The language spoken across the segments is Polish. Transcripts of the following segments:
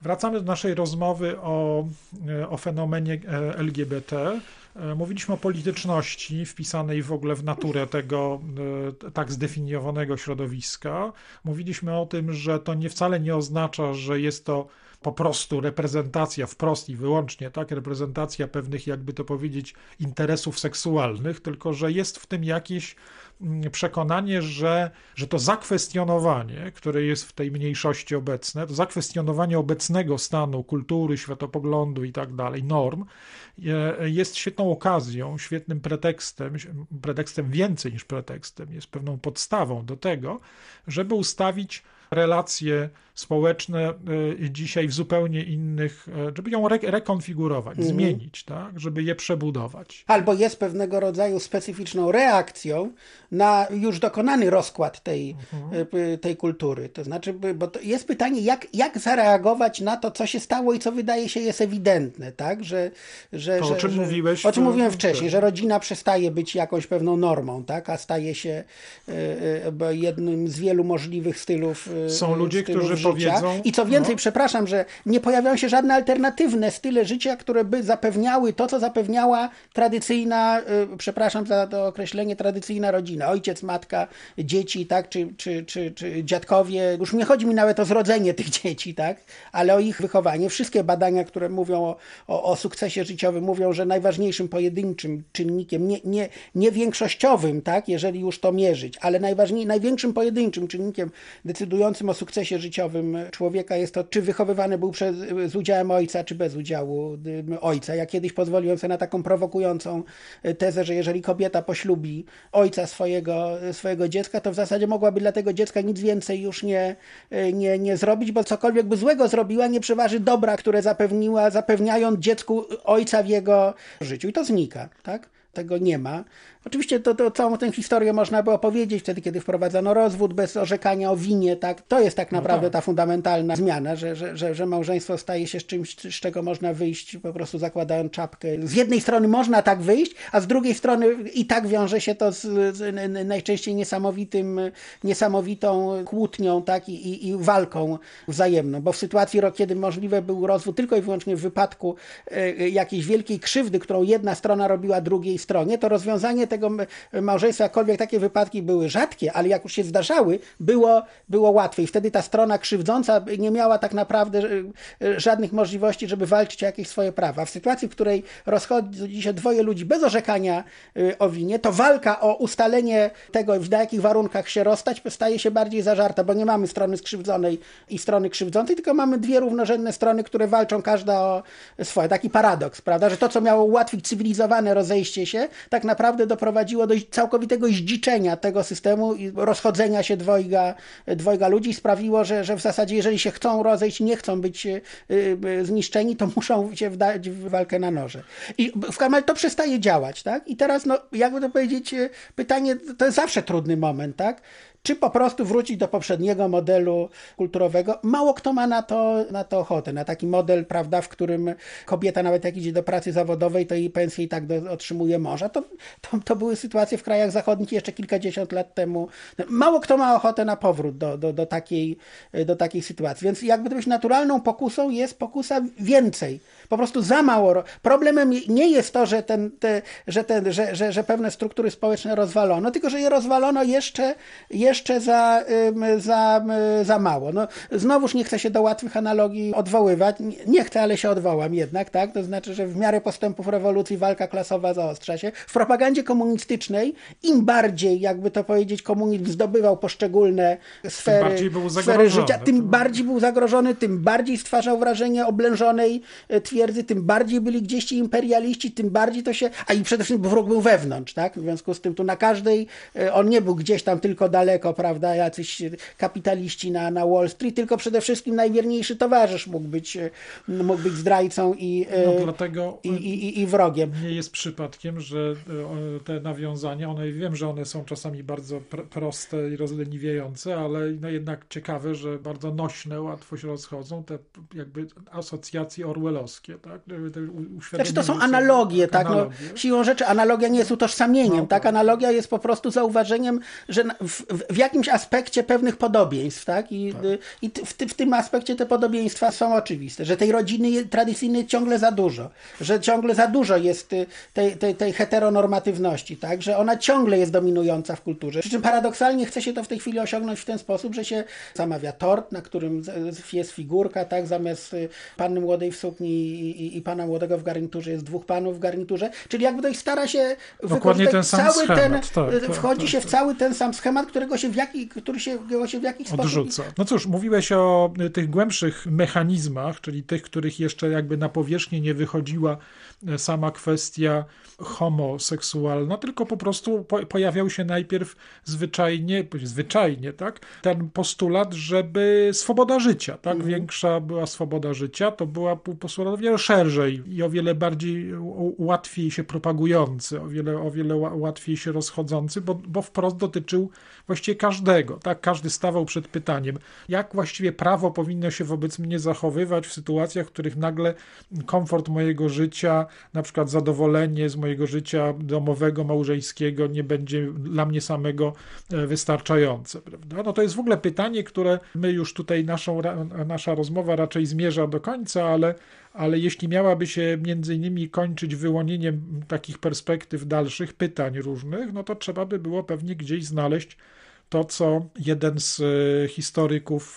Wracamy do naszej rozmowy o fenomenie LGBT. Mówiliśmy o polityczności wpisanej w ogóle w naturę tego tak zdefiniowanego środowiska. Mówiliśmy o tym, że to wcale nie oznacza, że jest to po prostu reprezentacja wprost i wyłącznie, tak, reprezentacja pewnych, jakby to powiedzieć, interesów seksualnych, tylko że jest w tym jakieś przekonanie, że to zakwestionowanie, które jest w tej mniejszości obecne, to zakwestionowanie obecnego stanu kultury, światopoglądu i tak dalej, norm, jest świetną okazją, świetnym pretekstem więcej niż pretekstem, jest pewną podstawą do tego, żeby ustawić relacje społeczne dzisiaj w zupełnie innych, żeby ją rekonfigurować, zmienić, tak, żeby je przebudować. Albo jest pewnego rodzaju specyficzną reakcją na już dokonany rozkład tej kultury. To znaczy, bo to jest pytanie, jak zareagować na to, co się stało i co wydaje się jest ewidentne, tak? O czym mówiłeś? O czym mówiłem wcześniej, że rodzina przestaje być jakąś pewną normą, tak? A staje się jednym z wielu możliwych stylów Są ludzie, którzy życia. powiedzą... I co więcej, przepraszam, że nie pojawiają się żadne alternatywne style życia, które by zapewniały to, co zapewniała tradycyjna, przepraszam za to określenie, tradycyjna rodzina. Ojciec, matka, dzieci, tak? Czy dziadkowie. Już nie chodzi mi nawet o zrodzenie tych dzieci, tak? Ale o ich wychowanie. Wszystkie badania, które mówią o sukcesie życiowym, mówią, że najważniejszym pojedynczym czynnikiem, nie większościowym, tak? Jeżeli już to mierzyć, ale największym pojedynczym czynnikiem decydującym o sukcesie życiowym człowieka jest to, czy wychowywany był z udziałem ojca, czy bez udziału ojca. Ja kiedyś pozwoliłem sobie na taką prowokującą tezę, że jeżeli kobieta poślubi ojca swojego dziecka, to w zasadzie mogłaby dla tego dziecka nic więcej już nie zrobić, bo cokolwiek by złego zrobiła, nie przeważy dobra, które zapewniając dziecku ojca w jego życiu. I to znika, tak? Tego nie ma. Oczywiście to całą tę historię można by opowiedzieć wtedy, kiedy wprowadzono rozwód bez orzekania o winie, tak? To jest tak naprawdę ta fundamentalna zmiana, że małżeństwo staje się z czymś, z czego można wyjść po prostu zakładając czapkę. Z jednej strony można tak wyjść, a z drugiej strony i tak wiąże się to z najczęściej niesamowitą kłótnią, tak? I walką wzajemną, bo w sytuacji, kiedy możliwy był rozwód tylko i wyłącznie w wypadku jakiejś wielkiej krzywdy, którą jedna strona robiła drugiej stronie, to rozwiązanie tego małżeństwa, jakkolwiek takie wypadki były rzadkie, ale jak już się zdarzały, było łatwiej. Wtedy ta strona krzywdząca nie miała tak naprawdę żadnych możliwości, żeby walczyć o jakieś swoje prawa. W sytuacji, w której rozchodzi się dwoje ludzi bez orzekania o winie, to walka o ustalenie tego, na jakich warunkach się rozstać, staje się bardziej zażarta, bo nie mamy strony skrzywdzonej i strony krzywdzącej, tylko mamy dwie równorzędne strony, które walczą każda o swoje. Taki paradoks, prawda, że to, co miało ułatwić cywilizowane rozejście się, tak naprawdę doprowadziło do całkowitego zdziczenia tego systemu i rozchodzenia się dwojga ludzi, sprawiło, że w zasadzie jeżeli się chcą rozejść, nie chcą być zniszczeni, to muszą się wdać w walkę na noże. I w Kamal to przestaje działać, tak? I teraz, jakby to powiedzieć, pytanie, to jest zawsze trudny moment, tak? Czy po prostu wrócić do poprzedniego modelu kulturowego? Mało kto ma na to ochotę, na taki model, prawda, w którym kobieta nawet jak idzie do pracy zawodowej, to jej pensję i tak otrzymuje mąż. To były sytuacje w krajach zachodnich jeszcze kilkadziesiąt lat temu. Mało kto ma ochotę na powrót do takiej sytuacji. Więc jakby to być naturalną pokusą jest pokusa więcej. Po prostu za mało. Problemem nie jest to, że pewne struktury społeczne rozwalono, tylko że je rozwalono jeszcze za mało. Znowuż nie chcę się do łatwych analogii odwoływać. Nie chcę, ale się odwołam jednak, tak? To znaczy, że w miarę postępów rewolucji walka klasowa zaostrza się. W propagandzie komunistycznej im bardziej, jakby to powiedzieć, komunizm zdobywał poszczególne sfery życia, tym bardziej był zagrożony, tym bardziej stwarzał wrażenie oblężonej twierdzy, tym bardziej byli gdzieś ci imperialiści, tym bardziej to się... A i przede wszystkim wróg był wewnątrz, tak? W związku z tym tu na każdej... On nie był gdzieś tam tylko daleko, prawda, jacyś kapitaliści na Wall Street, tylko przede wszystkim najwierniejszy towarzysz mógł być zdrajcą i wrogiem. Nie jest przypadkiem, że te nawiązania, wiem, że one są czasami bardzo proste i rozleniwiające, ale jednak ciekawe, że bardzo nośne, łatwo się rozchodzą, te jakby asocjacje orwellowskie, tak? Znaczy to są analogie, tak? Siłą rzeczy analogia nie jest utożsamieniem, tak? Analogia jest po prostu zauważeniem, że w jakimś aspekcie pewnych podobieństw, tak? I w tym aspekcie te podobieństwa są oczywiste, że tej rodziny tradycyjnej ciągle za dużo, że ciągle za dużo jest tej heteronormatywności, tak? Że ona ciągle jest dominująca w kulturze. Przy czym paradoksalnie chce się to w tej chwili osiągnąć w ten sposób, że się zamawia tort, na którym jest figurka, tak? Zamiast panny młodej w sukni i pana młodego w garniturze jest dwóch panów w garniturze, czyli jakby to stara się wykorzystać ten sam cały schemat, wchodzi się w cały ten sam schemat, którego się w jakiś sposób odrzuca. No cóż, mówiłeś o tych głębszych mechanizmach, czyli tych, których jeszcze jakby na powierzchnię nie wychodziła sama kwestia homoseksualna, tylko po prostu pojawiał się najpierw zwyczajnie, tak, ten postulat, żeby swoboda życia, tak, większa była swoboda życia, to była postulat o wiele szerzej i o wiele bardziej łatwiej się propagujący, o wiele łatwiej się rozchodzący, bo wprost dotyczył właściwie każdego, tak, każdy stawał przed pytaniem, jak właściwie prawo powinno się wobec mnie zachowywać w sytuacjach, w których nagle komfort mojego życia, na przykład zadowolenie z mojego życia domowego, małżeńskiego nie będzie dla mnie samego wystarczające, prawda? No to jest w ogóle pytanie, które my już tutaj nasza rozmowa raczej zmierza do końca, ale jeśli miałaby się między innymi kończyć wyłonieniem takich perspektyw dalszych, pytań różnych, no to trzeba by było pewnie gdzieś znaleźć to, co jeden z historyków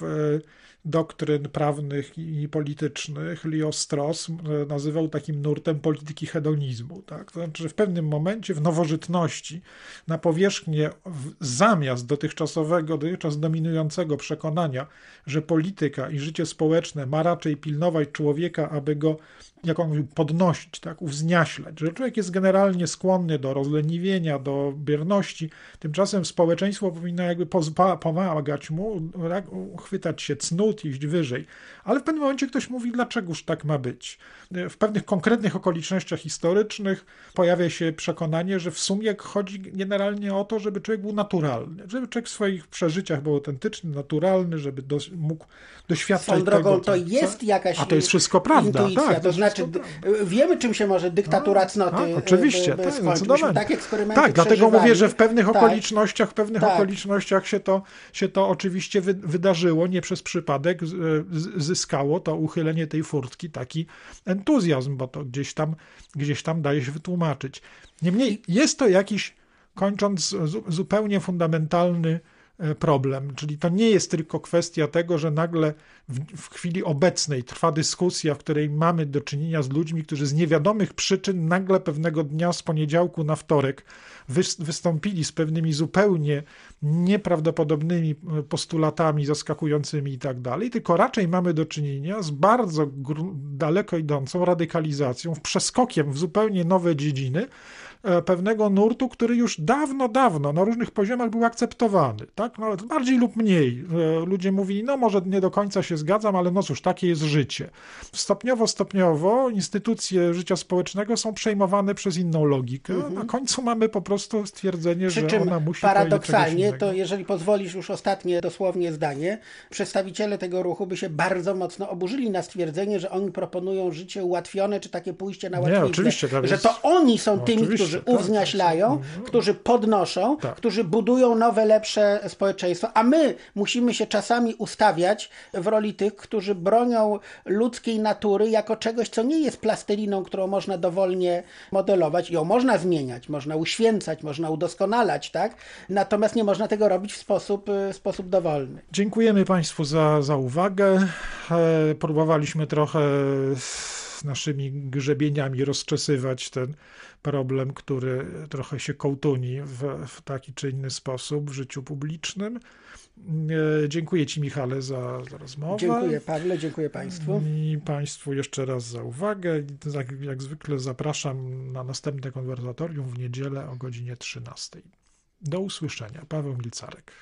doktryn prawnych i politycznych, Leo Strauss, nazywał takim nurtem polityki hedonizmu. Tak? To znaczy, że w pewnym momencie w nowożytności na powierzchnię zamiast dotychczas dominującego przekonania, że polityka i życie społeczne ma raczej pilnować człowieka, aby go, jak on mówił, podnosić, tak, uwzniaślać, że człowiek jest generalnie skłonny do rozleniwienia, do bierności, tymczasem społeczeństwo powinno jakby pomagać mu, chwytać się cnót, iść wyżej. Ale w pewnym momencie ktoś mówi, dlaczegoż tak ma być. W pewnych konkretnych okolicznościach historycznych pojawia się przekonanie, że w sumie chodzi generalnie o to, żeby człowiek był naturalny, żeby człowiek w swoich przeżyciach był autentyczny, naturalny, żeby mógł doświadczać tego. Swoją drogą to jest jakaś a to jest wszystko prawda. Intuicja, tak, to znaczy wiemy, czym się może dyktatura cnoty oczywiście, skończyć. Tak eksperymenty tak, dlatego mówię, że w pewnych okolicznościach okolicznościach się to oczywiście wydarzyło, nie przez przypadek zyskało to uchylenie tej furtki taki entuzjazm, bo to gdzieś tam daje się wytłumaczyć. Niemniej jest to jakiś, kończąc, zupełnie fundamentalny problem, czyli to nie jest tylko kwestia tego, że nagle w chwili obecnej trwa dyskusja, w której mamy do czynienia z ludźmi, którzy z niewiadomych przyczyn nagle pewnego dnia z poniedziałku na wtorek wystąpili z pewnymi zupełnie nieprawdopodobnymi postulatami zaskakującymi i tak dalej, tylko raczej mamy do czynienia z bardzo daleko idącą radykalizacją, przeskokiem w zupełnie nowe dziedziny, pewnego nurtu, który już dawno na różnych poziomach był akceptowany, tak? No, bardziej lub mniej. Ludzie mówili, no może nie do końca się zgadzam, ale no cóż, takie jest życie. Stopniowo instytucje życia społecznego są przejmowane przez inną logikę. Na końcu mamy po prostu stwierdzenie, że ona musi paradoksalnie, to jeżeli pozwolisz już ostatnie dosłownie zdanie, przedstawiciele tego ruchu by się bardzo mocno oburzyli na stwierdzenie, że oni proponują życie ułatwione, czy takie pójście na łatwiznę. Nie, oczywiście, że to oni są tymi, którzy uwzniaślają, którzy podnoszą, którzy budują nowe, lepsze społeczeństwo, a my musimy się czasami ustawiać w roli tych, którzy bronią ludzkiej natury jako czegoś, co nie jest plasteliną, którą można dowolnie modelować. Ją można zmieniać, można uświęcać, można udoskonalać, tak? Natomiast nie można tego robić w sposób dowolny. Dziękujemy Państwu za uwagę. Próbowaliśmy trochę naszymi grzebieniami rozczesywać ten problem, który trochę się kołtuni w taki czy inny sposób w życiu publicznym. Dziękuję Ci, Michale, za rozmowę. Dziękuję, Pawle, dziękuję Państwu. I Państwu jeszcze raz za uwagę. Jak zwykle zapraszam na następne konwersatorium w niedzielę o godzinie 13. Do usłyszenia. Paweł Milcarek.